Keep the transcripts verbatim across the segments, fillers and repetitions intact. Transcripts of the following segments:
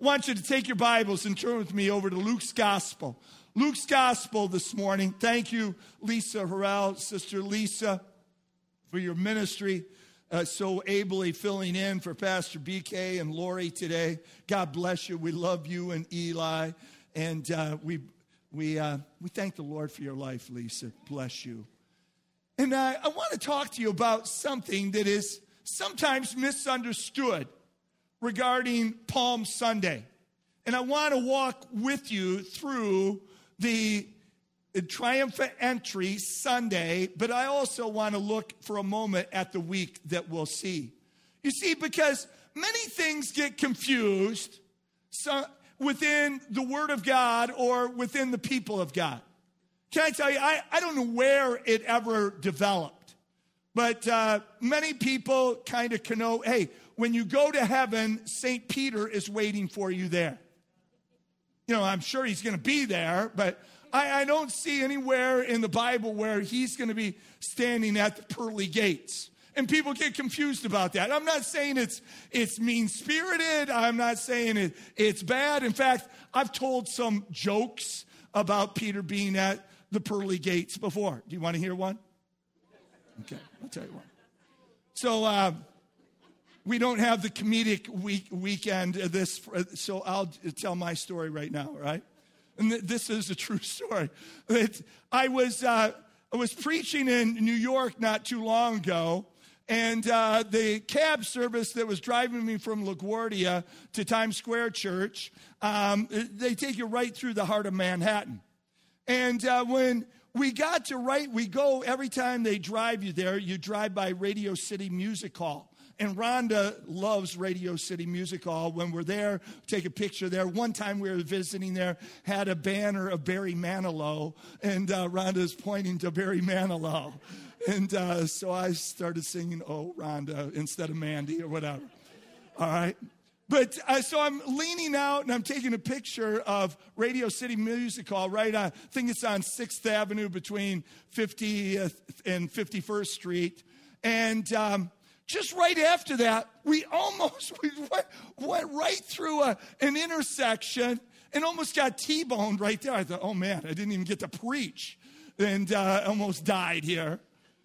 I want you to take your Bibles and turn with me over to Luke's Gospel. Luke's Gospel this morning. Thank you, Lisa Harrell, Sister Lisa, for your ministry, uh, so ably filling in for Pastor B K and Lori today. God bless you. We love you and Eli, and uh, we we uh, we thank the Lord for your life, Lisa. Bless you. And uh, I want to talk to you about something that is sometimes misunderstood regarding Palm Sunday. And I want to walk with you through the triumphant entry Sunday, but I also want to look for a moment at the week that we'll see. You see, because many things get confused so within the Word of God or within the people of God. Can I tell you, I, I don't know where it ever developed, but uh, many people kind of connote, hey, when you go to heaven, Saint Peter is waiting for you there. You know, I'm sure he's going to be there, but I, I don't see anywhere in the Bible where he's going to be standing at the pearly gates. And people get confused about that. I'm not saying it's it's mean-spirited. I'm not saying it, it's bad. In fact, I've told some jokes about Peter being at the pearly gates before. Do you want to hear one? Okay, I'll tell you one. So, uh, we don't have the comedic week, weekend of this, so I'll tell my story right now, right? And th- this is a true story. It, I was uh, I was preaching in New York not too long ago, and uh, the cab service that was driving me from LaGuardia to Times Square Church, um, they take you right through the heart of Manhattan. And uh, when we got to right, we go, every time they drive you there, you drive by Radio City Music Hall. And Rhonda loves Radio City Music Hall. When we're there, take a picture there. One time we were visiting there, had a banner of Barry Manilow, and uh, Rhonda's pointing to Barry Manilow. And uh, so I started singing, "Oh, Rhonda," instead of Mandy or whatever. All right? But uh, so I'm leaning out, and I'm taking a picture of Radio City Music Hall, right? On, I think it's on sixth Avenue between fiftieth and fifty-first Street. And Um, Just right after that, we almost we went, went right through a, an intersection and almost got T-boned right there. I thought, oh, man, I didn't even get to preach, and uh, almost died here.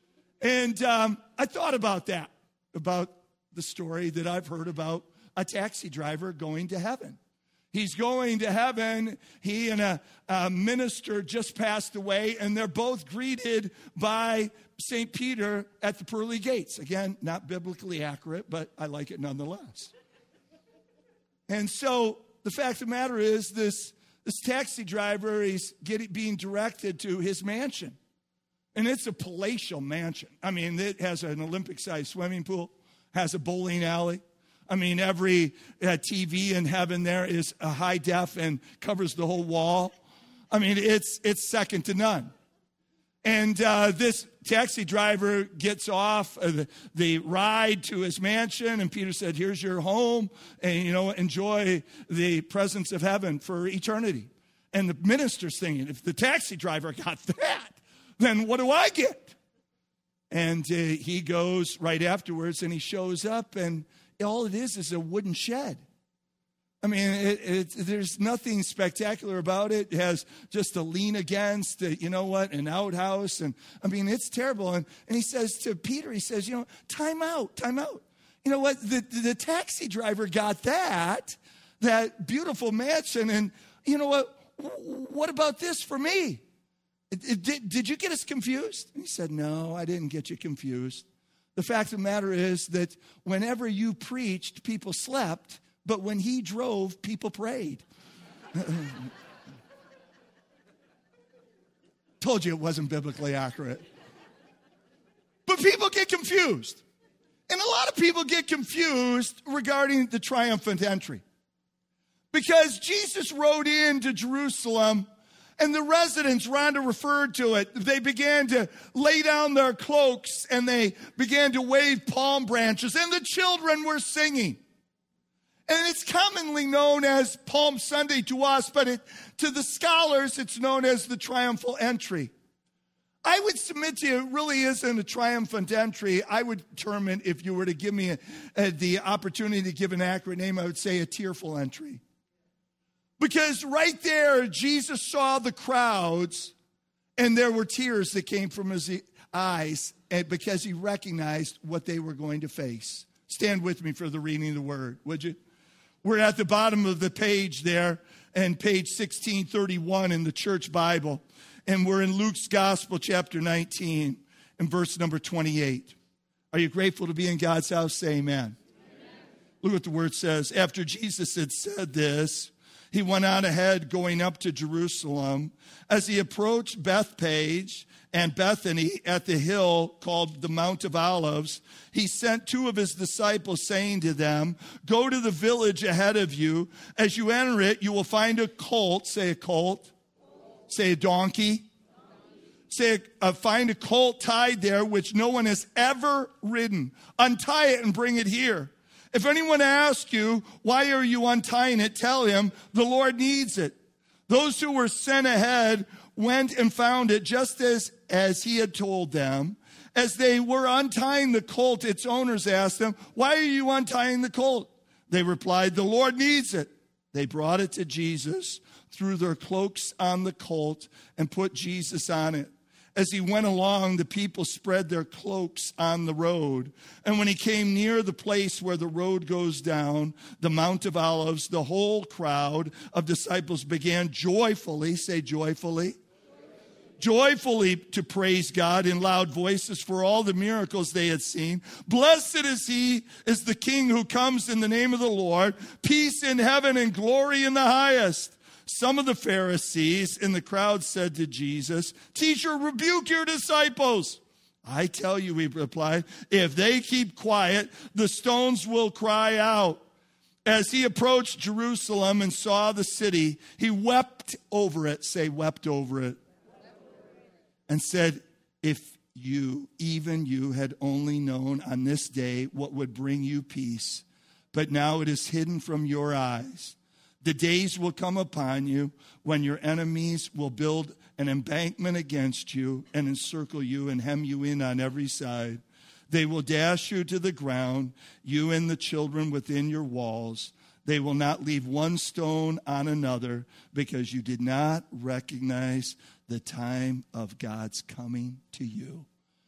And um, I thought about that, about the story that I've heard about a taxi driver going to heaven. He's going to heaven. He and a, a minister just passed away, and they're both greeted by Saint Peter at the pearly gates. Again, not biblically accurate, but I like it nonetheless. And so the fact of the matter is this, this taxi driver is getting, being directed to his mansion. And it's a palatial mansion. I mean, it has an Olympic-sized swimming pool, has a bowling alley. I mean, every uh, T V in heaven there is a high def and covers the whole wall. I mean, it's it's second to none. And uh, this taxi driver gets off uh, the, the ride to his mansion, and Peter said, "Here's your home, and you know, enjoy the presence of heaven for eternity." And the minister's thinking, if the taxi driver got that, then what do I get? And uh, he goes right afterwards, and he shows up, and all it is is a wooden shed. I mean, it, it, there's nothing spectacular about it. It has just a lean against, uh, you know what, an outhouse. And I mean, it's terrible. And, and he says to Peter, he says, you know, time out, time out. You know what, the, the taxi driver got that, that beautiful mansion. And you know what, what about this for me? It, it, did, did you get us confused? And he said, no, I didn't get you confused. The fact of the matter is that whenever you preached, people slept, but when he drove, people prayed. Told you it wasn't biblically accurate. But people get confused. And a lot of people get confused regarding the triumphant entry. Because Jesus rode into Jerusalem, and the residents, Rhonda referred to it, they began to lay down their cloaks and they began to wave palm branches, and the children were singing. And it's commonly known as Palm Sunday to us, but it, to the scholars, it's known as the triumphal entry. I would submit to you, it really isn't a triumphant entry. I would term it, if you were to give me a, a, the opportunity to give an accurate name, I would say a tearful entry. Because right there, Jesus saw the crowds, and there were tears that came from his eyes, and because he recognized what they were going to face. Stand with me for the reading of the word, would you? We're at the bottom of the page there, and page sixteen thirty-one in the church Bible. And we're in Luke's Gospel, chapter nineteen, and verse number twenty-eight. Are you grateful to be in God's house? Say amen. Amen. Look what the word says. After Jesus had said this, he went on ahead going up to Jerusalem. As he approached Bethphage and Bethany at the hill called the Mount of Olives, he sent two of his disciples, saying to them, go to the village ahead of you. As you enter it, you will find a colt. Say a colt. Say a donkey. donkey. Say, uh, find a colt tied there, which no one has ever ridden. Untie it and bring it here. If anyone asks you, why are you untying it? Tell him, the Lord needs it. Those who were sent ahead went and found it just as, as he had told them. As they were untying the colt, its owners asked them, why are you untying the colt? They replied, the Lord needs it. They brought it to Jesus, threw their cloaks on the colt, and put Jesus on it. As he went along, the people spread their cloaks on the road. And when he came near the place where the road goes down, the Mount of Olives, the whole crowd of disciples began joyfully, say joyfully, joyfully to praise God in loud voices for all the miracles they had seen. Blessed is he, is the King who comes in the name of the Lord. Peace in heaven and glory in the highest. Some of the Pharisees in the crowd said to Jesus, teacher, rebuke your disciples. I tell you, he replied, if they keep quiet, the stones will cry out. As he approached Jerusalem and saw the city, he wept over it. Say, wept over it. And said, if you, even you, had only known on this day what would bring you peace, but now it is hidden from your eyes. The days will come upon you when your enemies will build an embankment against you and encircle you and hem you in on every side. They will dash you to the ground, you and the children within your walls. They will not leave one stone on another because you did not recognize the time of God's coming to you.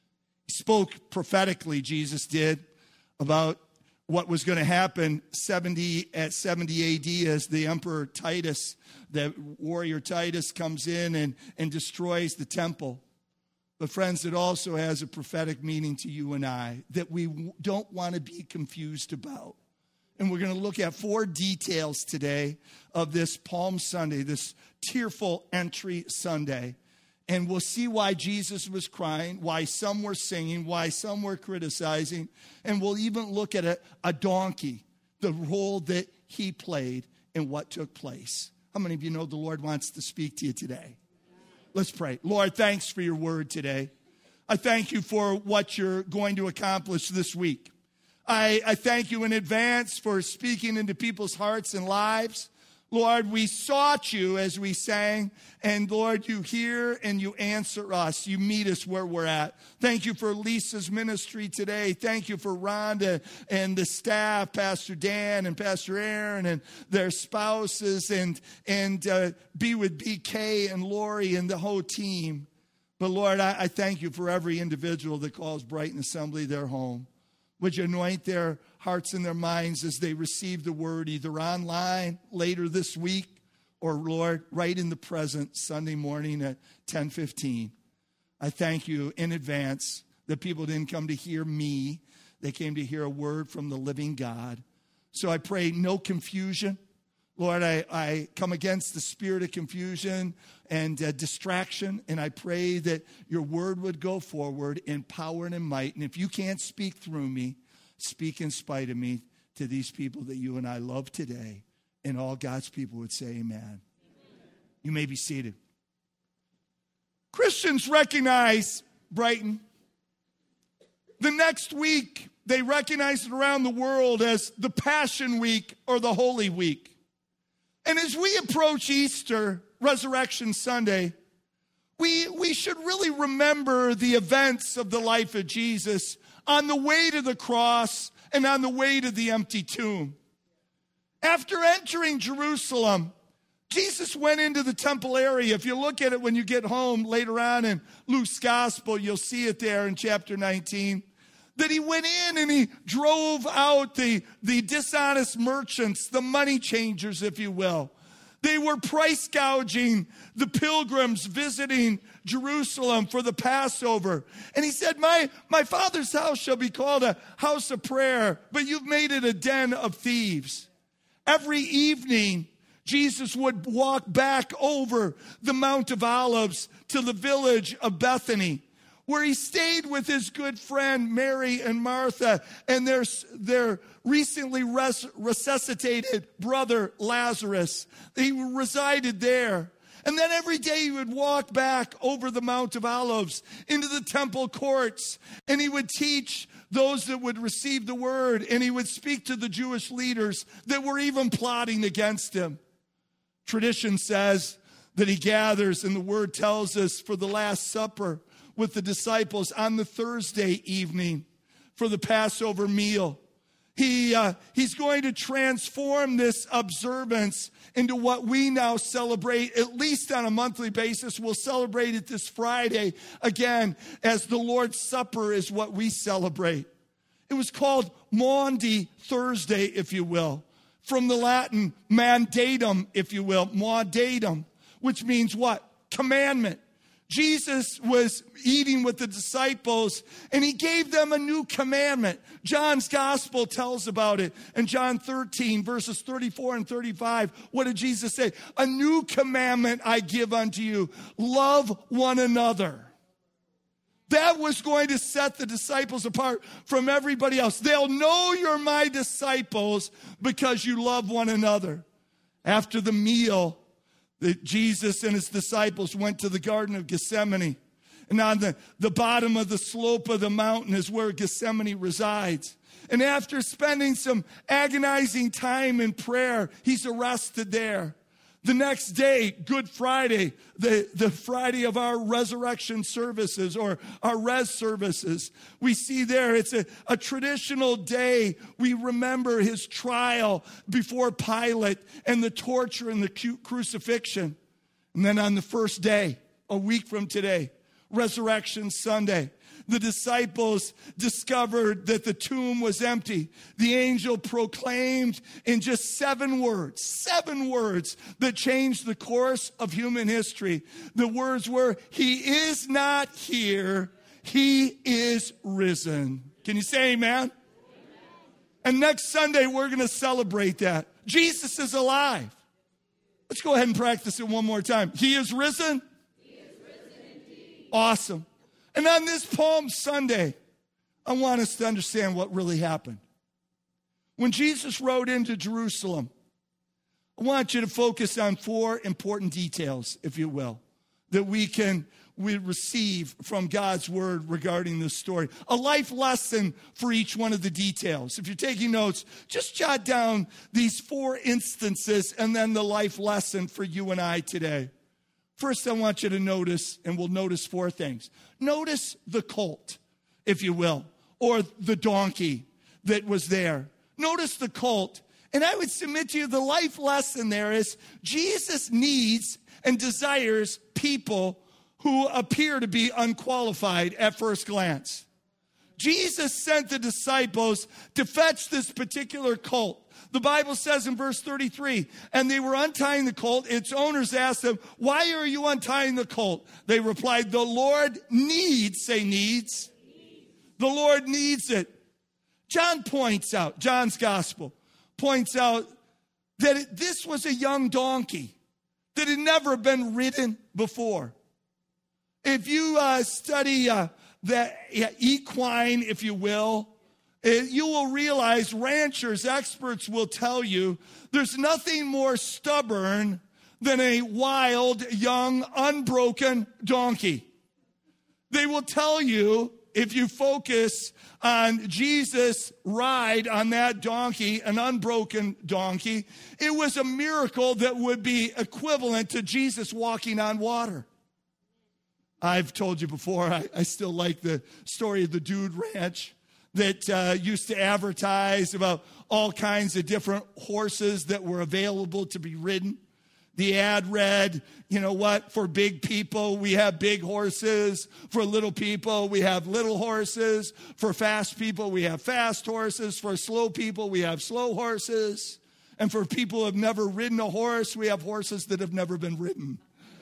He spoke prophetically, Jesus did, about what was going to happen seventy at seventy A D as the Emperor Titus, the warrior Titus, comes in and, and destroys the temple. But friends, it also has a prophetic meaning to you and I that we don't want to be confused about. And we're going to look at four details today of this Palm Sunday, this tearful entry Sunday. And we'll see why Jesus was crying, why some were singing, why some were criticizing. And we'll even look at a, a donkey, the role that he played in what took place. How many of you know the Lord wants to speak to you today? Let's pray. Lord, thanks for your word today. I thank you for what you're going to accomplish this week. I, I thank you in advance for speaking into people's hearts and lives. Lord, we sought you as we sang, and Lord, you hear and you answer us. You meet us where we're at. Thank you for Lisa's ministry today. Thank you for Rhonda and the staff, Pastor Dan and Pastor Aaron and their spouses, and, and uh, be with B K and Lori and the whole team. But Lord, I, I thank you for every individual that calls Brighton Assembly their home. Would you anoint their hearts and their minds as they receive the word, either online later this week or, Lord, right in the present Sunday morning at ten fifteen. I thank you in advance that people didn't come to hear me. They came to hear a word from the living God. So I pray no confusion. Lord, I, I come against the spirit of confusion and uh, distraction, and I pray that your word would go forward in power and in might. And if you can't speak through me, speak in spite of me to these people that you and I love today. And all God's people would say amen. Amen. You may be seated. Christians recognize Brighton. The next week, they recognize it around the world as the Passion Week or the Holy Week. And as we approach Easter, Resurrection Sunday, we, we should really remember the events of the life of Jesus on the way to the cross and on the way to the empty tomb. After entering Jerusalem, Jesus went into the temple area. If you look at it when you get home later on in Luke's gospel, you'll see it there in chapter nineteen. That he went in and he drove out the, the dishonest merchants, the money changers, if you will. They were price gouging the pilgrims visiting Jerusalem for the Passover. And he said, my, my Father's house shall be called a house of prayer, but you've made it a den of thieves. Every evening, Jesus would walk back over the Mount of Olives to the village of Bethany, where he stayed with his good friend Mary and Martha and their, their recently res- resuscitated brother Lazarus. He resided there. And then every day he would walk back over the Mount of Olives into the temple courts, and he would teach those that would receive the word, and he would speak to the Jewish leaders that were even plotting against him. Tradition says that he gathers, and the word tells us, for the Last Supper with the disciples on the Thursday evening for the Passover meal. He, uh, he's going to transform this observance into what we now celebrate, at least on a monthly basis. We'll celebrate it this Friday again, as the Lord's Supper is what we celebrate. It was called Maundy Thursday, if you will, from the Latin mandatum, if you will, mandatum, which means what? Commandment. Jesus was eating with the disciples, and he gave them a new commandment. John's gospel tells about it. In John thirteen, verses thirty-four and thirty-five, what did Jesus say? A new commandment I give unto you. Love one another. That was going to set the disciples apart from everybody else. They'll know you're my disciples because you love one another. After the meal, that Jesus and his disciples went to the Garden of Gethsemane. And on the, the bottom of the slope of the mountain is where Gethsemane resides. And after spending some agonizing time in prayer, he's arrested there. The next day, Good Friday, the, the Friday of our resurrection services or our res services, we see there it's a, a traditional day. We remember his trial before Pilate and the torture and the crucifixion. And then on the first day, a week from today, Resurrection Sunday, the disciples discovered that the tomb was empty. The angel proclaimed in just seven words, seven words that changed the course of human history. The words were, he is not here, he is risen. Can you say amen? Amen. And next Sunday, we're going to celebrate that. Jesus is alive. Let's go ahead and practice it one more time. He is risen? He is risen indeed. Awesome. And on this Palm Sunday, I want us to understand what really happened. When Jesus rode into Jerusalem, I want you to focus on four important details, if you will, that we can we receive from God's word regarding this story. A life lesson for each one of the details. If you're taking notes, just jot down these four instances and then the life lesson for you and I today. First, I want you to notice, and we'll notice four things. Notice the colt, if you will, or the donkey that was there. Notice the colt. And I would submit to you the life lesson there is Jesus needs and desires people who appear to be unqualified at first glance. Jesus sent the disciples to fetch this particular colt. The Bible says in verse thirty-three, and they were untying the colt. Its owners asked them, why are you untying the colt? They replied, the Lord needs, say needs. The Lord needs it. John points out, John's gospel points out that it, this was a young donkey that had never been ridden before. If you uh, study uh, the uh, equine, if you will, you will realize ranchers, experts will tell you there's nothing more stubborn than a wild, young, unbroken donkey. They will tell you, if you focus on Jesus' ride on that donkey, an unbroken donkey, it was a miracle that would be equivalent to Jesus walking on water. I've told you before, I, I still like the story of the Dude Ranch that uh, used to advertise about all kinds of different horses that were available to be ridden. The ad read, you know what, for big people, we have big horses. For little people, we have little horses. For fast people, we have fast horses. For slow people, we have slow horses. And for people who have never ridden a horse, we have horses that have never been ridden.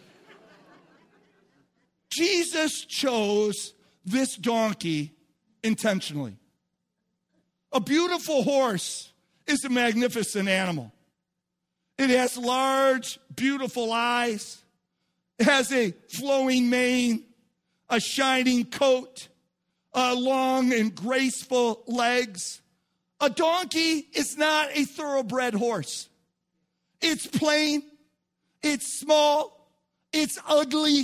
Jesus chose this donkey intentionally. A beautiful horse is a magnificent animal. It has large, beautiful eyes. It has a flowing mane, a shining coat, uh, long and graceful legs. A donkey is not a thoroughbred horse. It's plain, it's small, it's ugly.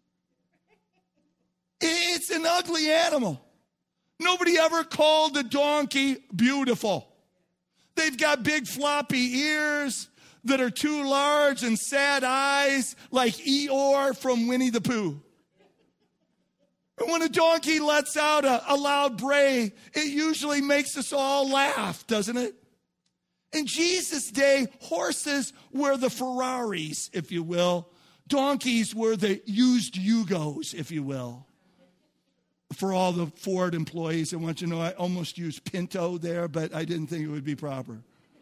It's an ugly animal. Nobody ever called a donkey beautiful. They've got big floppy ears that are too large and sad eyes like Eeyore from Winnie the Pooh. And when a donkey lets out a, a loud bray, it usually makes us all laugh, doesn't it? In Jesus' day, horses were the Ferraris, if you will. Donkeys were the used Yugos, if you will. For all the Ford employees, I want you to know I almost used Pinto there, but I didn't think it would be proper.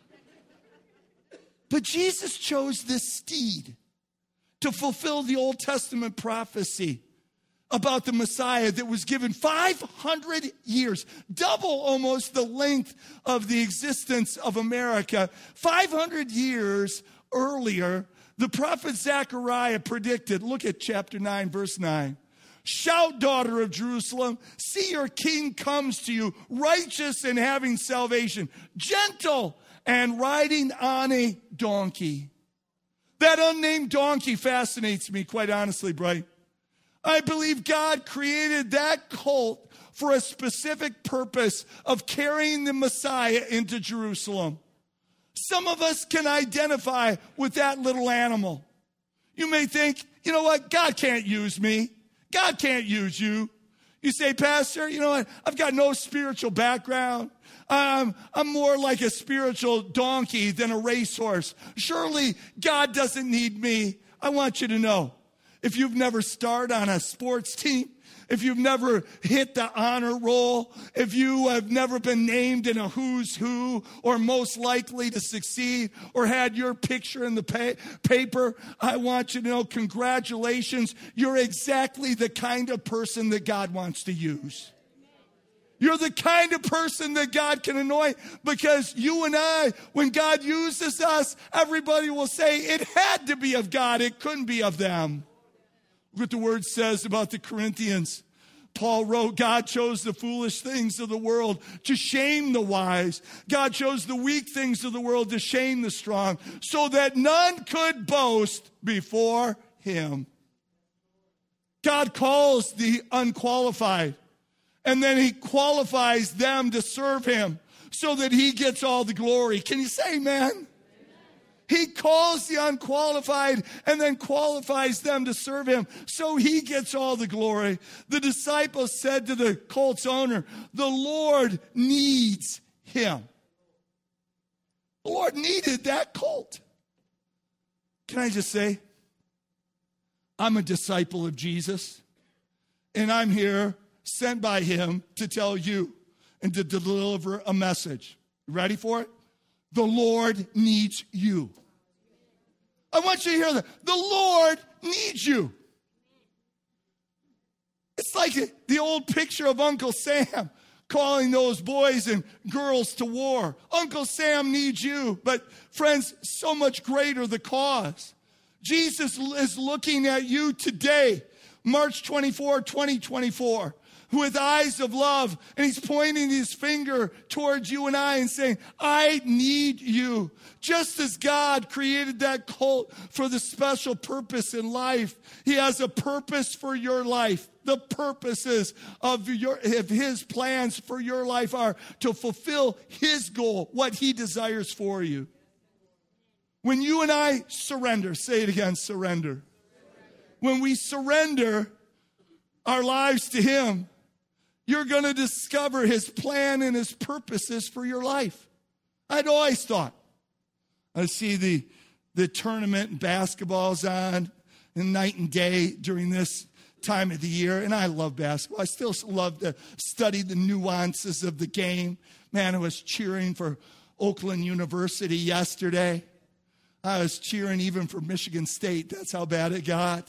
But Jesus chose this steed to fulfill the Old Testament prophecy about the Messiah that was given five hundred years, double almost the length of the existence of America. five hundred years earlier, the prophet Zechariah predicted, look at chapter nine, verse nine. Shout, daughter of Jerusalem, see your king comes to you, righteous and having salvation, gentle and riding on a donkey. That unnamed donkey fascinates me, quite honestly, Bright. I believe God created that colt for a specific purpose of carrying the Messiah into Jerusalem. Some of us can identify with that little animal. You may think, you know what, God can't use me. God can't use you. You say, Pastor, you know what, I've got no spiritual background. Um, I'm more like a spiritual donkey than a racehorse. Surely God doesn't need me. I want you to know, if you've never starred on a sports team, if you've never hit the honor roll, if you have never been named in a who's who or most likely to succeed or had your picture in the pa- paper, I want you to know, congratulations. You're exactly the kind of person that God wants to use. You're the kind of person that God can anoint, because you and I, when God uses us, everybody will say it had to be of God. It couldn't be of them. Look what the word says about the Corinthians. Paul wrote, God chose the foolish things of the world to shame the wise. God chose the weak things of the world to shame the strong, so that none could boast before him. God calls the unqualified, and then he qualifies them to serve him so that he gets all the glory. Can you say amen? He calls the unqualified and then qualifies them to serve him, so he gets all the glory. The disciples said to the colt's owner, the Lord needs him. The Lord needed that colt. Can I just say, I'm a disciple of Jesus, and I'm here sent by him to tell you and to deliver a message. You ready for it? The Lord needs you. I want you to hear that. The Lord needs you. It's like the old picture of Uncle Sam calling those boys and girls to war. Uncle Sam needs you. But friends, so much greater the cause. Jesus is looking at you today, March twenty-fourth, twenty twenty-four. With eyes of love, and he's pointing his finger towards you and I and saying, I need you. Just as God created that colt for the special purpose in life, he has a purpose for your life. The purposes of your of his plans for your life are to fulfill his goal, what he desires for you. When you and I surrender, say it again, surrender. When we surrender our lives to him, you're going to discover his plan and his purposes for your life. I'd always thought, I see the the tournament and basketball's on, and night and day during this time of the year. And I love basketball. I still love to study the nuances of the game. Man, I was cheering for Oakland University yesterday. I was cheering even for Michigan State. That's how bad it got.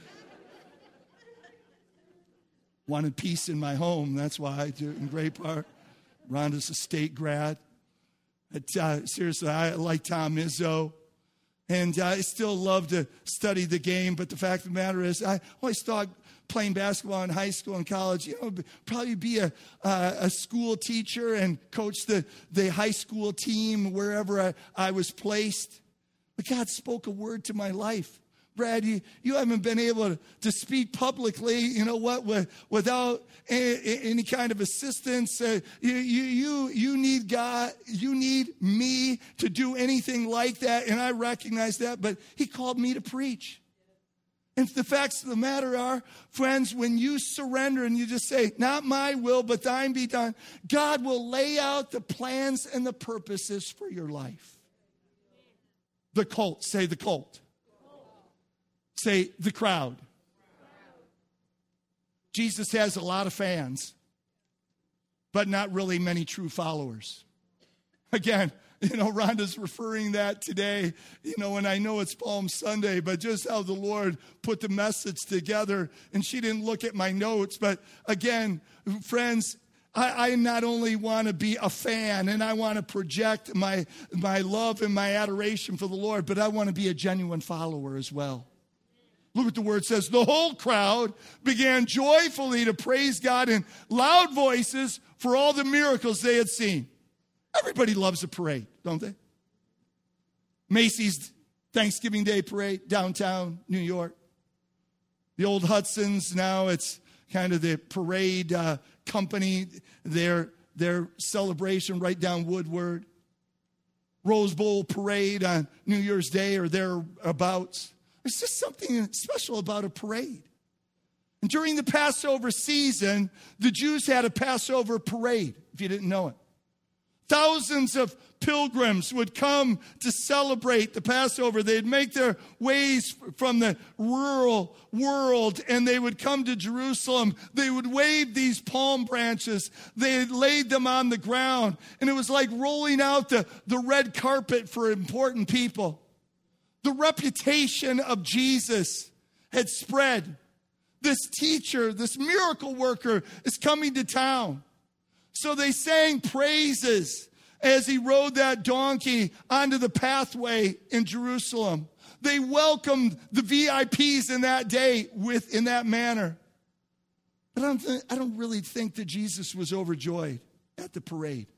Wanted peace in my home. That's why I do, in great part. Rhonda's a state grad. But, uh, seriously, I like Tom Izzo. And uh, I still love to study the game. But the fact of the matter is, I always thought playing basketball in high school and college, you know, probably be a, uh, a school teacher and coach the, the high school team wherever I, I was placed. But God spoke a word to my life. Brad, you, you haven't been able to, to speak publicly, you know what, with, without a, any kind of assistance. Uh, you, you, you, you need God, you need me to do anything like that, and I recognize that, but he called me to preach. And the facts of the matter are, friends, when you surrender and you just say, not my will, but thine be done, God will lay out the plans and the purposes for your life. The cult, say the cult. Say the crowd. Jesus has a lot of fans, but not really many true followers. Again, you know, Rhonda's referring that today, you know, and I know it's Palm Sunday, but just how the Lord put the message together, and she didn't look at my notes, but again, friends, I, I not only want to be a fan and I want to project my, my love and my adoration for the Lord, but I want to be a genuine follower as well. Look what the word says. The whole crowd began joyfully to praise God in loud voices for all the miracles they had seen. Everybody loves a parade, don't they? Macy's Thanksgiving Day Parade, downtown New York. The old Hudson's, now it's kind of the parade uh, company, their, their celebration right down Woodward. Rose Bowl Parade on New Year's Day or thereabouts. There's just something special about a parade. And during the Passover season, the Jews had a Passover parade, if you didn't know it. Thousands of pilgrims would come to celebrate the Passover. They'd make their ways from the rural world, and they would come to Jerusalem. They would wave these palm branches. They laid them on the ground, and it was like rolling out the, the red carpet for important people. The reputation of Jesus had spread. This teacher, this miracle worker is coming to town. So they sang praises as he rode that donkey onto the pathway in Jerusalem. They welcomed the V I Ps in that day with in that manner. But I don't, th- I don't really think that Jesus was overjoyed at the parade.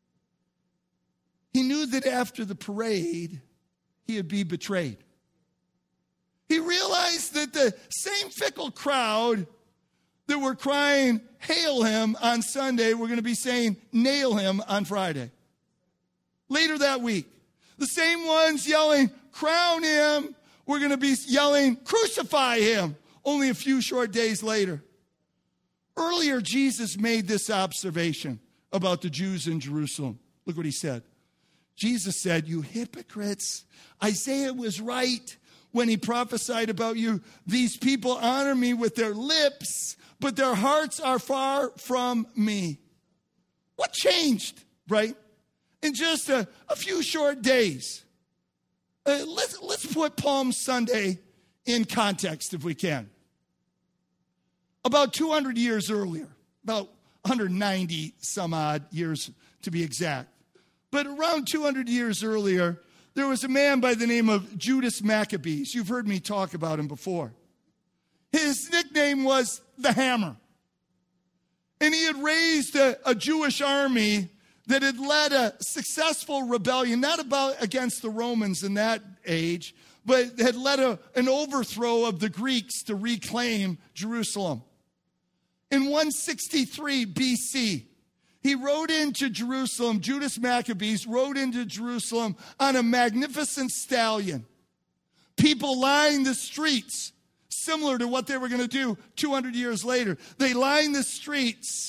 He knew that after the parade, he would be betrayed. He realized that the same fickle crowd that were crying, hail him on Sunday, we're going to be saying, nail him on Friday. Later that week, the same ones yelling, crown him, we're going to be yelling, crucify him, only a few short days later. Earlier, Jesus made this observation about the Jews in Jerusalem. Look what he said. Jesus said, you hypocrites, Isaiah was right when he prophesied about you. These people honor me with their lips, but their hearts are far from me. What changed, right? In just a, a few short days. Uh, let's, let's put Palm Sunday in context if we can. About two hundred years earlier, about one hundred ninety some odd years to be exact, but around two hundred years earlier, there was a man by the name of Judas Maccabees. You've heard me talk about him before. His nickname was the Hammer. And he had raised a, a Jewish army that had led a successful rebellion, not about against the Romans in that age, but had led a, an overthrow of the Greeks to reclaim Jerusalem. In one sixty-three B C, he rode into Jerusalem, Judas Maccabees rode into Jerusalem on a magnificent stallion. People lined the streets, similar to what they were going to do two hundred years later. They lined the streets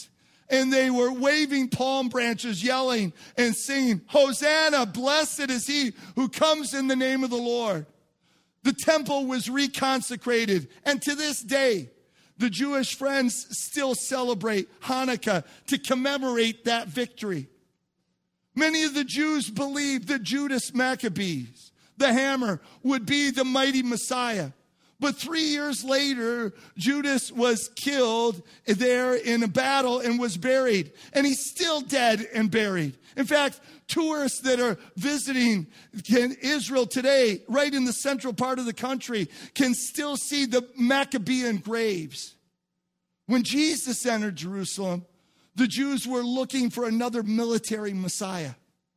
And they were waving palm branches, yelling and singing, Hosanna, blessed is he who comes in the name of the Lord. The temple was reconsecrated. And to this day, the Jewish friends still celebrate Hanukkah to commemorate that victory. Many of the Jews believed that Judas Maccabees, the hammer, would be the mighty Messiah. But three years later, Judas was killed there in a battle and was buried. And he's still dead and buried. In fact, tourists that are visiting Israel today, right in the central part of the country, can still see the Maccabean graves. When Jesus entered Jerusalem, the Jews were looking for another military Messiah.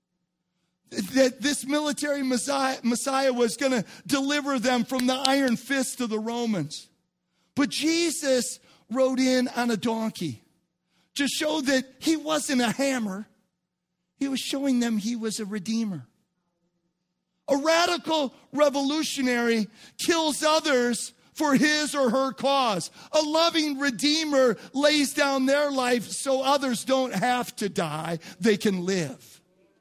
That this military Messiah, Messiah was going to deliver them from the iron fist of the Romans. But Jesus rode in on a donkey to show that he wasn't a hammer. He was showing them he was a redeemer. A radical revolutionary kills others for his or her cause. A loving redeemer lays down their life so others don't have to die, they can live.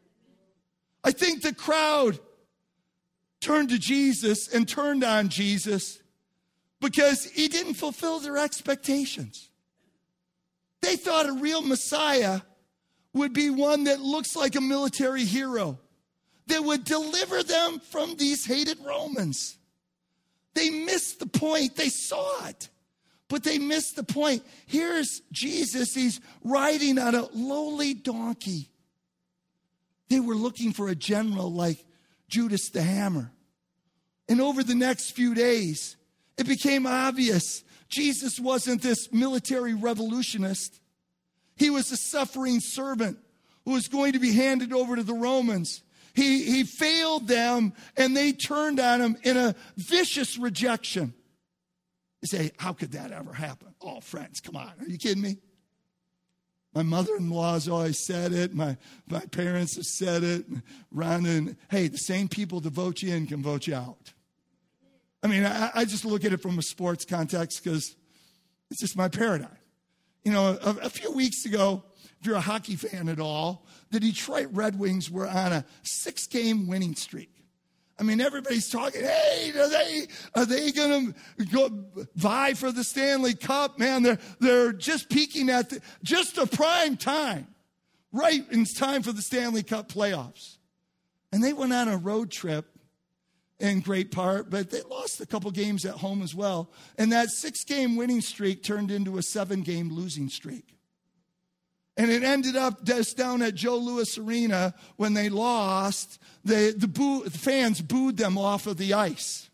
I think the crowd turned to Jesus and turned on Jesus because he didn't fulfill their expectations. They thought a real Messiah would be one that looks like a military hero, that would deliver them from these hated Romans. They missed the point. They saw it, but they missed the point. Here's Jesus. He's riding on a lowly donkey. They were looking for a general like Judas the Hammer. And over the next few days, it became obvious Jesus wasn't this military revolutionist. He was a suffering servant who was going to be handed over to the Romans. He, he failed them, and they turned on him in a vicious rejection. You say, how could that ever happen? Oh, friends, come on. Are you kidding me? My mother-in-law has always said it. My, my parents have said it. Rhonda, and hey, the same people that vote you in can vote you out. I mean, I, I just look at it from a sports context because it's just my paradigm. You know, a, a few weeks ago, if you're a hockey fan at all, the Detroit Red Wings were on a six-game winning streak. I mean, everybody's talking, hey, are they are they going to go vie for the Stanley Cup? Man, they're, they're just peaking at the, just a prime time, right in time for the Stanley Cup playoffs. And they went on a road trip in great part, but they lost a couple games at home as well. And that six-game winning streak turned into a seven-game losing streak. And it ended up just down at Joe Louis Arena when they lost. The, the, boo, the fans booed them off of the ice.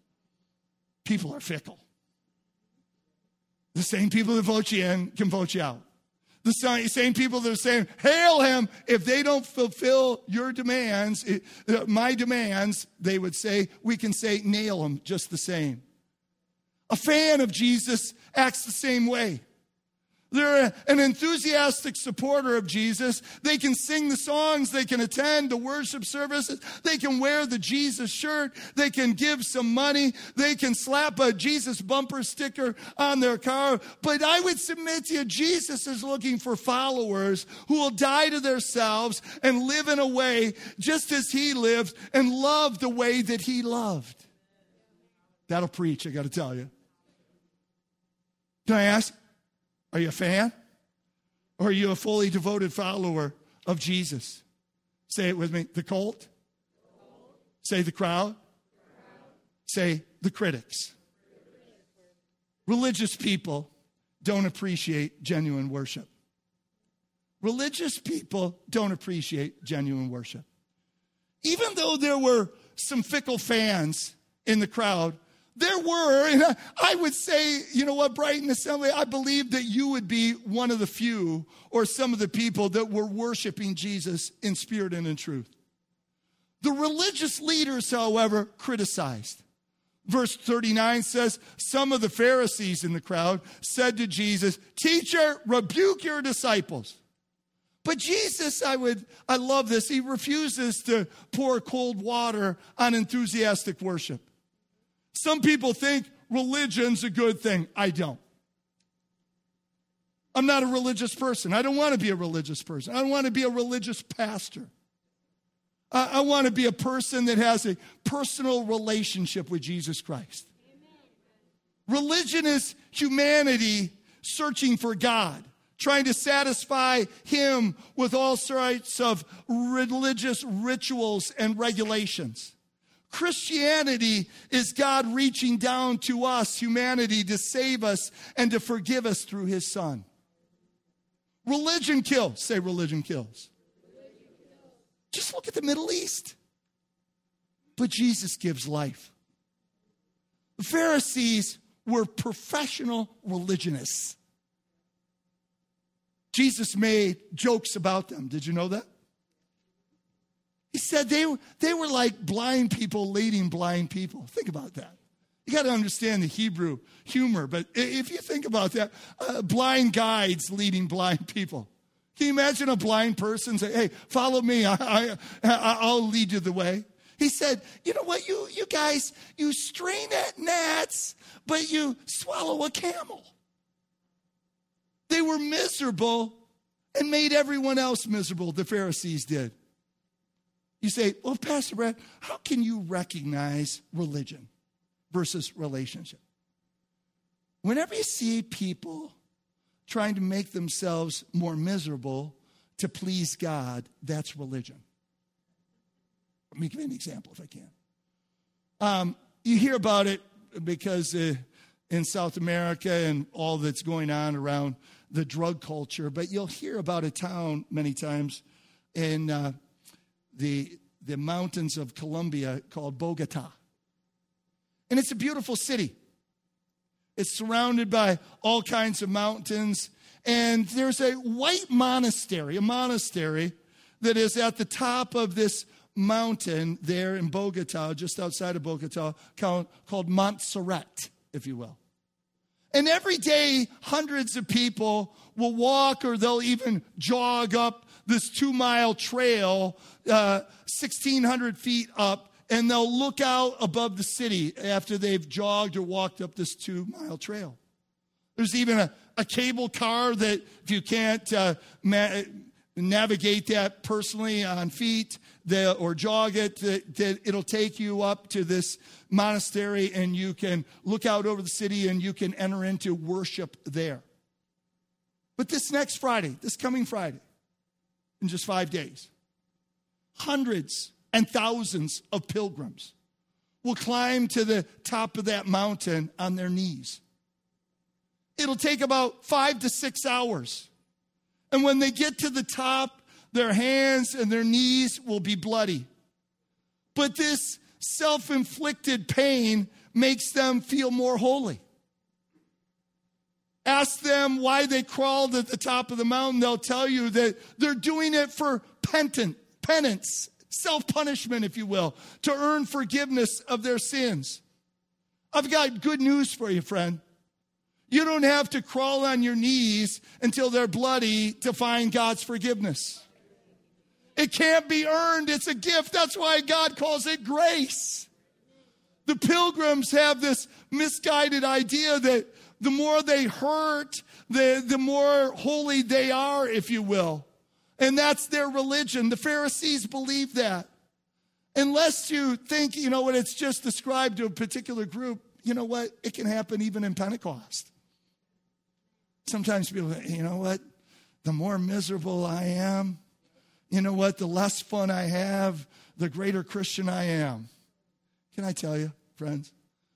People are fickle. The same people that vote you in can vote you out. The same people that are saying, hail him, if they don't fulfill your demands, my demands, they would say, we can say, nail him just the same. A fan of Jesus acts the same way. They're an enthusiastic supporter of Jesus. They can sing the songs. They can attend the worship services. They can wear the Jesus shirt. They can give some money. They can slap a Jesus bumper sticker on their car. But I would submit to you, Jesus is looking for followers who will die to themselves and live in a way just as he lived and love the way that he loved. That'll preach, I got to tell you. Can I ask? Are you a fan? Or are you a fully devoted follower of Jesus? Say it with me. The cult. Say the crowd. Say the critics. Religious people don't appreciate genuine worship. Religious people don't appreciate genuine worship. Even though there were some fickle fans in the crowd, there were, and I would say, you know what, Brighton Assembly, I believe that you would be one of the few or some of the people that were worshiping Jesus in spirit and in truth. The religious leaders, however, criticized. Verse thirty-nine says, some of the Pharisees in the crowd said to Jesus, teacher, rebuke your disciples. But Jesus, I would, I love this, he refuses to pour cold water on enthusiastic worship. Some people think religion's a good thing. I don't. I'm not a religious person. I don't want to be a religious person. I don't want to be a religious pastor. I, I want to be a person that has a personal relationship with Jesus Christ. Amen. Religion is humanity searching for God, trying to satisfy him with all sorts of religious rituals and regulations. Christianity is God reaching down to us, humanity, to save us and to forgive us through his Son. Religion kills. Say religion kills. Religion kills. Just look at the Middle East. But Jesus gives life. The Pharisees were professional religionists. Jesus made jokes about them. Did you know that? He said they, they were like blind people leading blind people. Think about that. You got to understand the Hebrew humor, but if you think about that, uh, blind guides leading blind people. Can you imagine a blind person say, hey, follow me, I, I, I'll lead you the way? He said, you know what, you, you guys, you strain at gnats, but you swallow a camel. They were miserable and made everyone else miserable, the Pharisees did. You say, well, Pastor Brad, how can you recognize religion versus relationship? Whenever you see people trying to make themselves more miserable to please God, that's religion. Let me give you an example if I can. Um, you hear about it because uh, in South America and all that's going on around the drug culture, but you'll hear about a town many times in uh, the, the mountains of Colombia called Bogota. And it's a beautiful city. It's surrounded by all kinds of mountains. And there's a white monastery, a monastery that is at the top of this mountain there in Bogota, just outside of Bogota, called, called Montserrat, if you will. And every day, hundreds of people will walk or they'll even jog up this two-mile trail, uh, sixteen hundred feet up, and they'll look out above the city after they've jogged or walked up this two-mile trail. There's even a, a cable car that if you can't uh, ma- navigate that personally on feet the, or jog it, that, that it'll take you up to this monastery and you can look out over the city and you can enter into worship there. But this next Friday, this coming Friday, in just five days, hundreds and thousands of pilgrims will climb to the top of that mountain on their knees. It'll take about five to six hours. And when they get to the top, their hands and their knees will be bloody. But this self-inflicted pain makes them feel more holy. Ask them why they crawled at the top of the mountain. They'll tell you that they're doing it for penance, penance, self-punishment, if you will, to earn forgiveness of their sins. I've got good news for you, friend. You don't have to crawl on your knees until they're bloody to find God's forgiveness. It can't be earned. It's a gift. That's why God calls it grace. The pilgrims have this misguided idea that the more they hurt, the, the more holy they are, if you will. And that's their religion. The Pharisees believe that. Unless you think, you know what, it's just described to a particular group, you know what, it can happen even in Pentecost. Sometimes people say, you know what, the more miserable I am, you know what, the less fun I have, the greater Christian I am. Can I tell you, friends,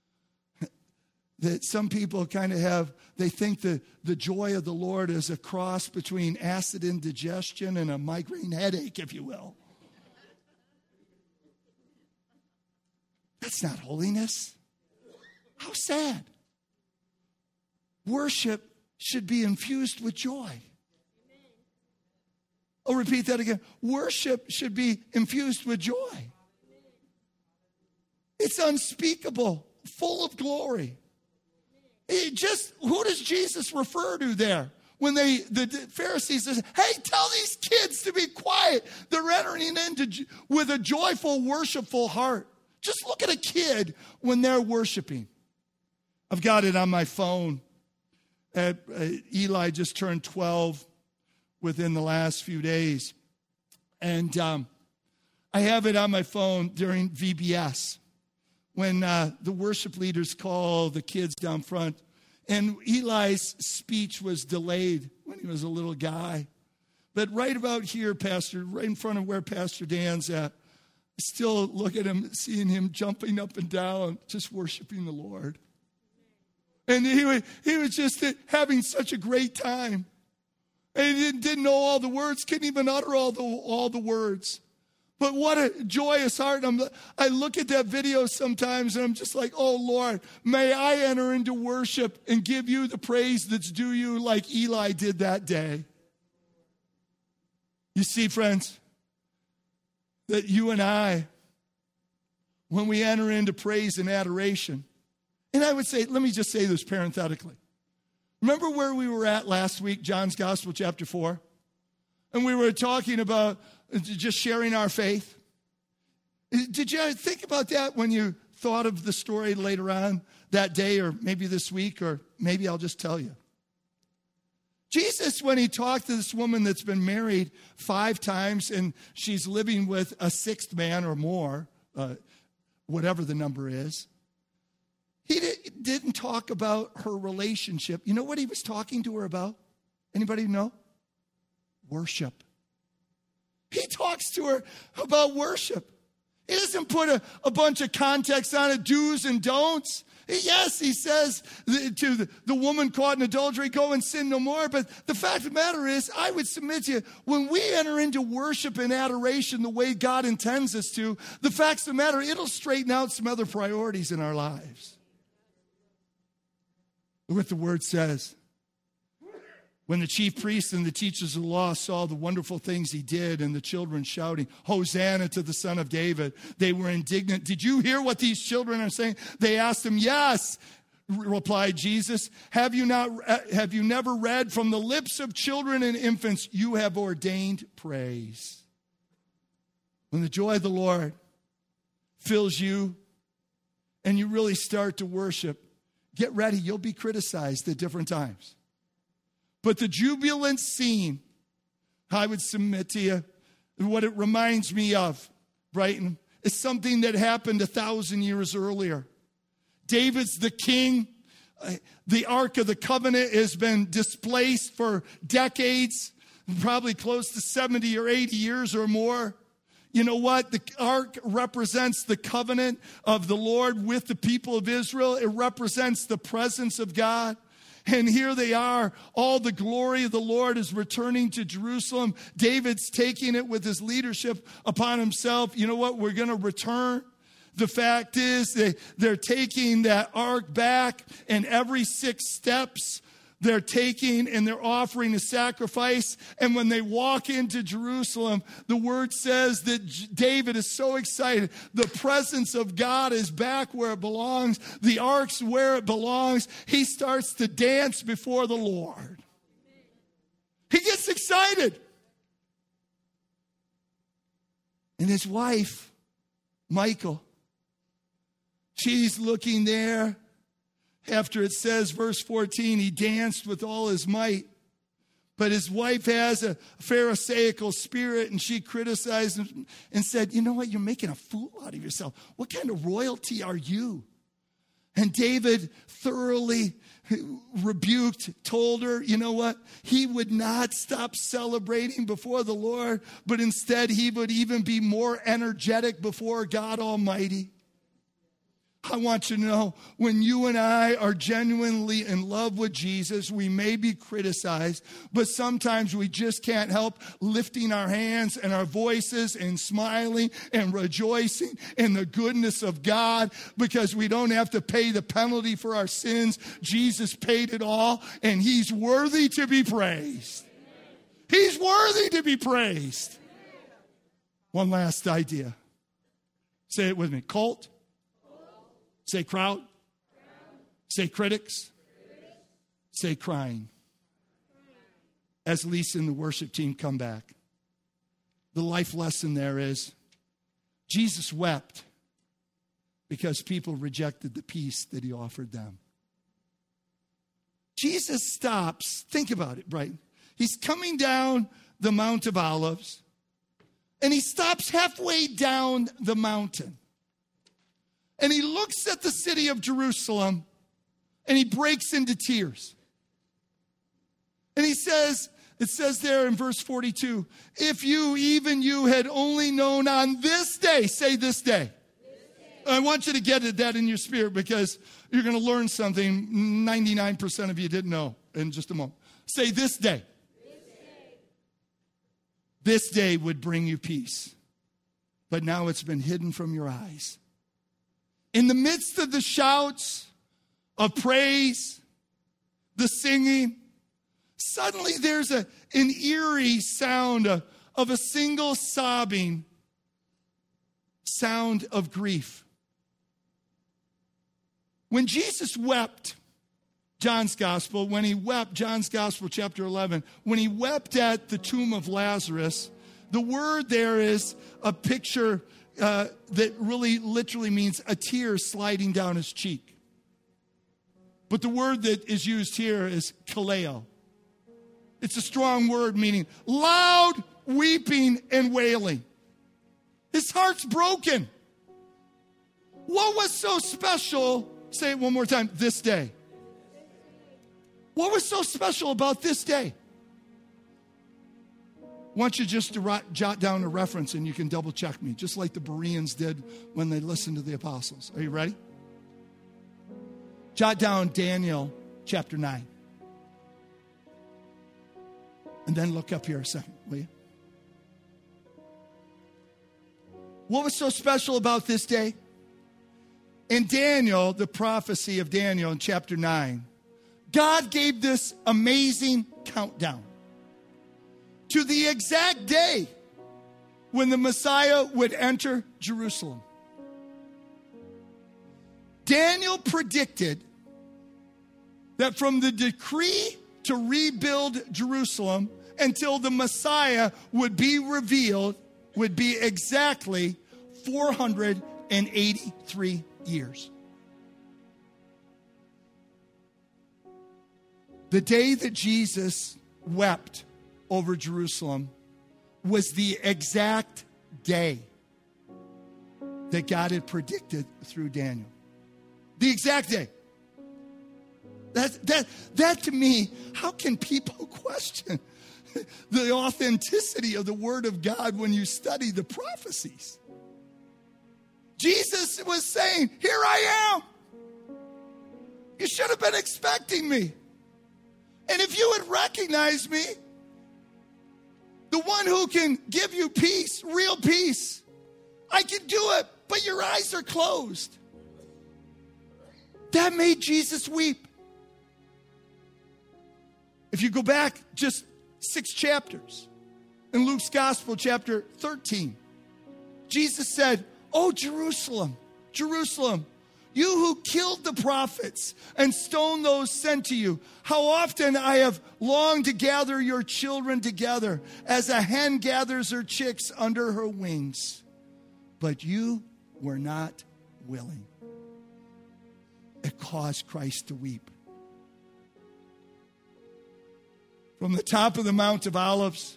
that some people kind of have, they think that the joy of the Lord is a cross between acid indigestion and a migraine headache, if you will. That's not holiness. How sad. Worship should be infused with joy. I'll repeat that again. Worship should be infused with joy. It's unspeakable, full of glory. It just, who does Jesus refer to there? When they, the Pharisees say, hey, tell these kids to be quiet. They're entering into with a joyful, worshipful heart. Just look at a kid when they're worshiping. I've got it on my phone. Uh, uh, Eli just turned twelve within the last few days. And um, I have it on my phone during V B S when uh, the worship leaders call the kids down front. And Eli's speech was delayed when he was a little guy. But right about here, Pastor, right in front of where Pastor Dan's at, I still look at him, seeing him jumping up and down, just worshiping the Lord. And he was, he was just having such a great time. And he didn't, didn't know all the words, couldn't even utter all the, all the words. But what a joyous heart. I'm, I look at that video sometimes and I'm just like, oh, Lord, may I enter into worship and give you the praise that's due you like Eli did that day. You see, friends, that you and I, when we enter into praise and adoration, and I would say, let me just say this parenthetically. Remember where we were at last week, John's Gospel, chapter four? And we were talking about just sharing our faith. Did you think about that when you thought of the story later on that day, or maybe this week, or maybe I'll just tell you? Jesus, when he talked to this woman that's been married five times and she's living with a sixth man or more, uh, whatever the number is, he didn't talk about her relationship. You know what he was talking to her about? Anybody know? Worship. He talks to her about worship. He doesn't put a, a bunch of context on it, do's and don'ts. Yes, he says to the, the woman caught in adultery, go and sin no more. But the fact of the matter is, I would submit to you, when we enter into worship and adoration the way God intends us to, the facts of the matter, it'll straighten out some other priorities in our lives. Look what the word says. When the chief priests and the teachers of the law saw the wonderful things he did and the children shouting, Hosanna to the Son of David, they were indignant. Did you hear what these children are saying? They asked him, yes, replied Jesus. Have you not, have you never read, from the lips of children and infants, you have ordained praise. When the joy of the Lord fills you and you really start to worship, get ready. You'll be criticized at different times. But the jubilant scene, I would submit to you, what it reminds me of, Brighton, is something that happened a thousand years earlier. David's the king. The Ark of the Covenant has been displaced for decades, probably close to seventy or eighty years or more. You know what? The ark represents the covenant of the Lord with the people of Israel. It represents the presence of God. And here they are. All the glory of the Lord is returning to Jerusalem. David's taking it with his leadership upon himself. You know what? We're going to return. The fact is they, they're taking that ark back, and every six steps they're taking and they're offering a sacrifice. And when they walk into Jerusalem, the word says that David is so excited. The presence of God is back where it belongs. The ark's where it belongs. He starts to dance before the Lord. He gets excited. And his wife, Michal, she's looking there. After it says, verse fourteen, he danced with all his might. But his wife has a Pharisaical spirit, and she criticized him and said, you know what, you're making a fool out of yourself. What kind of royalty are you? And David thoroughly rebuked, told her, you know what, he would not stop celebrating before the Lord, but instead he would even be more energetic before God Almighty. I want you to know, when you and I are genuinely in love with Jesus, we may be criticized, but sometimes we just can't help lifting our hands and our voices and smiling and rejoicing in the goodness of God, because we don't have to pay the penalty for our sins. Jesus paid it all, and he's worthy to be praised. He's worthy to be praised. One last idea. Say it with me. Cult. Say crowd. crowd. Say critics. critics. Say crying. As Lisa and the worship team come back, the life lesson there is Jesus wept because people rejected the peace that he offered them. Jesus stops. Think about it, right? He's coming down the Mount of Olives, and he stops halfway down the mountain. And he looks at the city of Jerusalem, and he breaks into tears. And he says, it says there in verse forty-two, if you, even you, had only known on this day, say this day. This day. I want you to get that in your spirit because you're going to learn something ninety-nine percent of you didn't know in just a moment. Say this day. This day. This day would bring you peace, but now it's been hidden from your eyes. In the midst of the shouts of praise, the singing, suddenly there's a, an eerie sound of, of a single sobbing sound of grief. When Jesus wept, John's gospel, when he wept, John's gospel, chapter eleven, when he wept at the tomb of Lazarus, the word there is a picture uh, that really literally means a tear sliding down his cheek. But the word that is used here is kaleo. It's a strong word meaning loud weeping and wailing. His heart's broken. What was so special? Say it one more time. This day. What was so special about this day? I want you just to jot down a reference and you can double check me, just like the Bereans did when they listened to the apostles. Are you ready? Jot down Daniel chapter nine. And then look up here a second, will you? What was so special about this day? In Daniel, the prophecy of Daniel in chapter nine, God gave this amazing countdown to the exact day when the Messiah would enter Jerusalem. Daniel predicted that from the decree to rebuild Jerusalem until the Messiah would be revealed would be exactly four hundred eighty-three years. The day that Jesus wept over Jerusalem was the exact day that God had predicted through Daniel. The exact day. That, that, that to me, how can people question the authenticity of the Word of God when you study the prophecies? Jesus was saying, here I am. You should have been expecting me. And if you had recognized me, the one who can give you peace, real peace, I can do it, but your eyes are closed. That made Jesus weep. If you go back just six chapters, in Luke's Gospel, chapter thirteen, Jesus said, "Oh, Jerusalem, Jerusalem, you who killed the prophets and stoned those sent to you, how often I have longed to gather your children together as a hen gathers her chicks under her wings, but you were not willing." It caused Christ to weep. From the top of the Mount of Olives,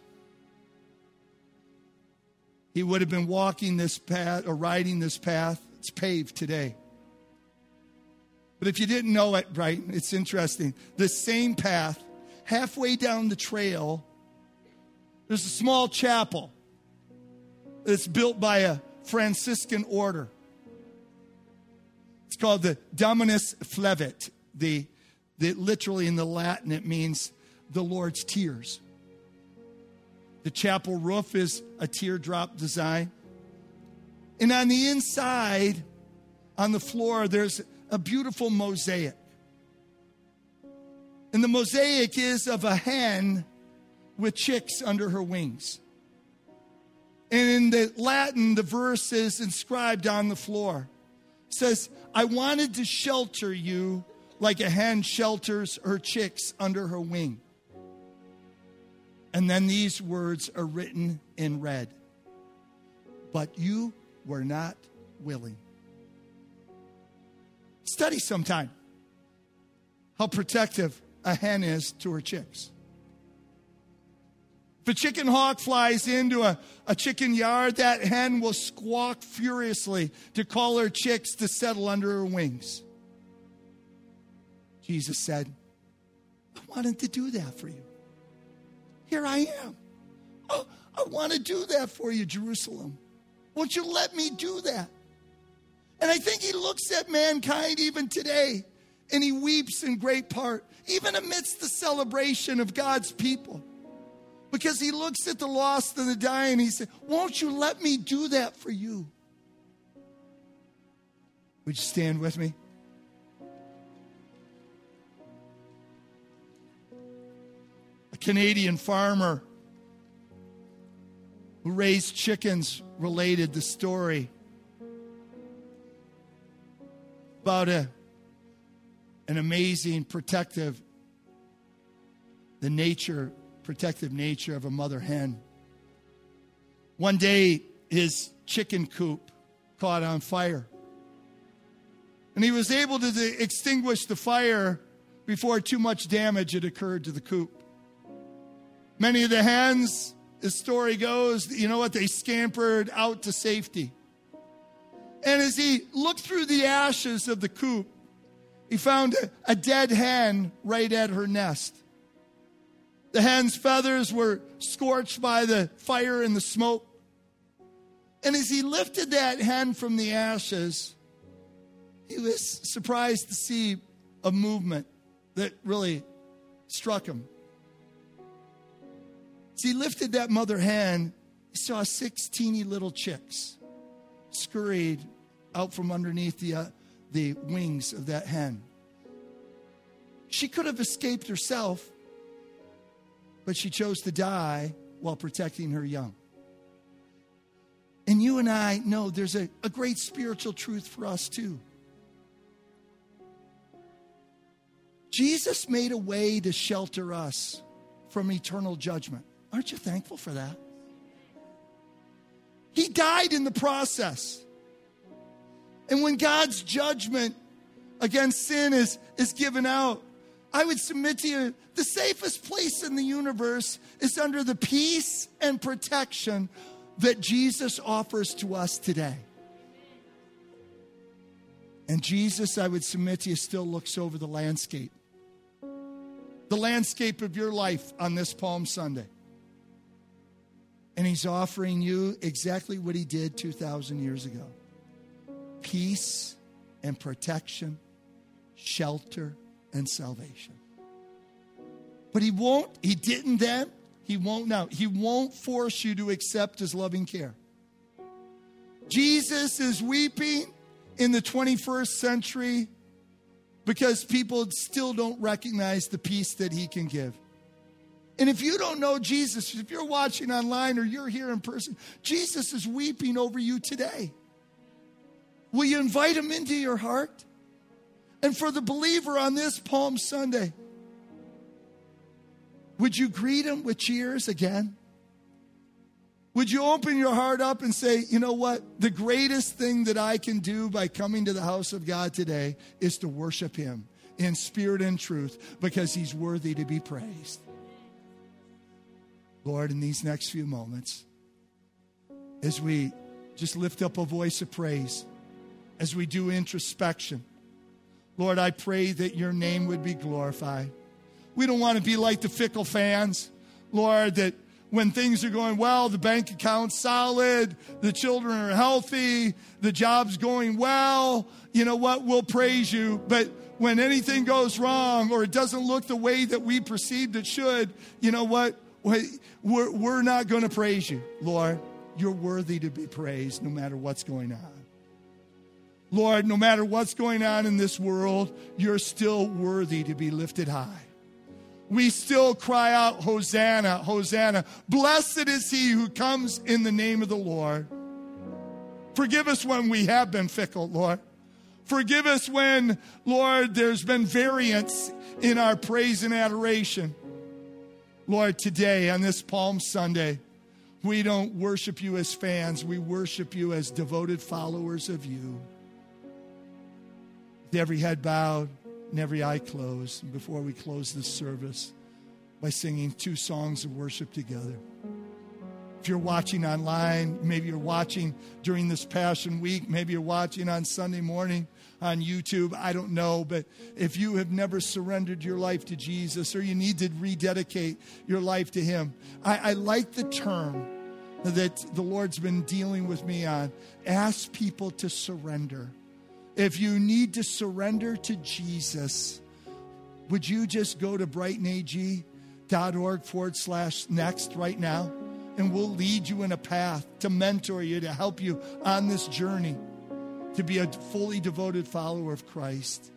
he would have been walking this path or riding this path. It's paved today. But if you didn't know it, right, it's interesting. The same path, halfway down the trail, there's a small chapel that's built by a Franciscan order. It's called the Dominus Flevit. The, the, literally in the Latin, it means the Lord's tears. The chapel roof is a teardrop design. And on the inside, on the floor, there's a beautiful mosaic. And the mosaic is of a hen with chicks under her wings. And in the Latin, the verse is inscribed on the floor. It says, "I wanted to shelter you like a hen shelters her chicks under her wing." And then these words are written in red. "But you were not willing." Study sometime how protective a hen is to her chicks. If a chicken hawk flies into a, a chicken yard, that hen will squawk furiously to call her chicks to settle under her wings. Jesus said, I wanted to do that for you. Here I am. Oh, I want to do that for you, Jerusalem. Won't you let me do that? And I think he looks at mankind even today, and he weeps in great part, even amidst the celebration of God's people. Because he looks at the lost and the dying, and he said, won't you let me do that for you? Would you stand with me? A Canadian farmer who raised chickens related the story about a, an amazing protective, the nature, protective nature of a mother hen. One day, his chicken coop caught on fire. And he was able to de- extinguish the fire before too much damage had occurred to the coop. Many of the hens, the story goes, you know what, they scampered out to safety. And as he looked through the ashes of the coop, he found a, a dead hen right at her nest. The hen's feathers were scorched by the fire and the smoke. And as he lifted that hen from the ashes, he was surprised to see a movement that really struck him. As he lifted that mother hen, he saw six teeny little chicks scurried out from underneath the, uh, the wings of that hen. She could have escaped herself, but she chose to die while protecting her young. And you and I know there's a, a great spiritual truth for us too. Jesus made a way to shelter us from eternal judgment. Aren't you thankful for that? He died in the process. And when God's judgment against sin is, is given out, I would submit to you, the safest place in the universe is under the peace and protection that Jesus offers to us today. And Jesus, I would submit to you, still looks over the landscape. The landscape of your life on this Palm Sunday. And he's offering you exactly what he did two thousand years ago. Peace and protection, shelter and salvation. But he won't, he didn't then, he won't now. He won't force you to accept his loving care. Jesus is weeping in the twenty-first century because people still don't recognize the peace that he can give. And if you don't know Jesus, if you're watching online or you're here in person, Jesus is weeping over you today. Will you invite him into your heart? And for the believer on this Palm Sunday, would you greet him with cheers again? Would you open your heart up and say, you know what? The greatest thing that I can do by coming to the house of God today is to worship him in spirit and truth because he's worthy to be praised. Lord, in these next few moments, as we just lift up a voice of praise, as we do introspection, Lord, I pray that your name would be glorified. We don't want to be like the fickle fans, Lord, that when things are going well, the bank account's solid, the children are healthy, the job's going well, you know what, we'll praise you. But when anything goes wrong or it doesn't look the way that we perceived it should, you know what, we're, we're not going to praise you, Lord. You're worthy to be praised no matter what's going on. Lord, no matter what's going on in this world, you're still worthy to be lifted high. We still cry out, Hosanna, Hosanna. Blessed is he who comes in the name of the Lord. Forgive us when we have been fickle, Lord. Forgive us when, Lord, there's been variance in our praise and adoration. Lord, today on this Palm Sunday, we don't worship you as fans. We worship you as devoted followers of you. With every head bowed, and every eye closed before we close this service by singing two songs of worship together. If you're watching online, maybe you're watching during this Passion Week, maybe you're watching on Sunday morning on YouTube, I don't know, but if you have never surrendered your life to Jesus or you need to rededicate your life to Him, I, I like the term that the Lord's been dealing with me on. Ask people to surrender. If you need to surrender to Jesus, would you just go to brightonag.org forward slash next right now? And we'll lead you in a path to mentor you, to help you on this journey, to be a fully devoted follower of Christ.